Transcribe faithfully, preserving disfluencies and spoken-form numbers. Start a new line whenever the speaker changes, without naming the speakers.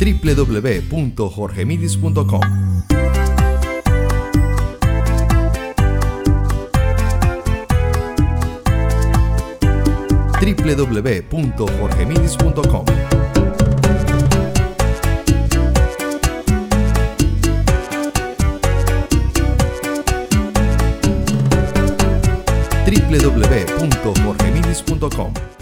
w w w punto jorge midis punto com. w w w punto jorge midis punto com. w w w punto jorge midis punto com.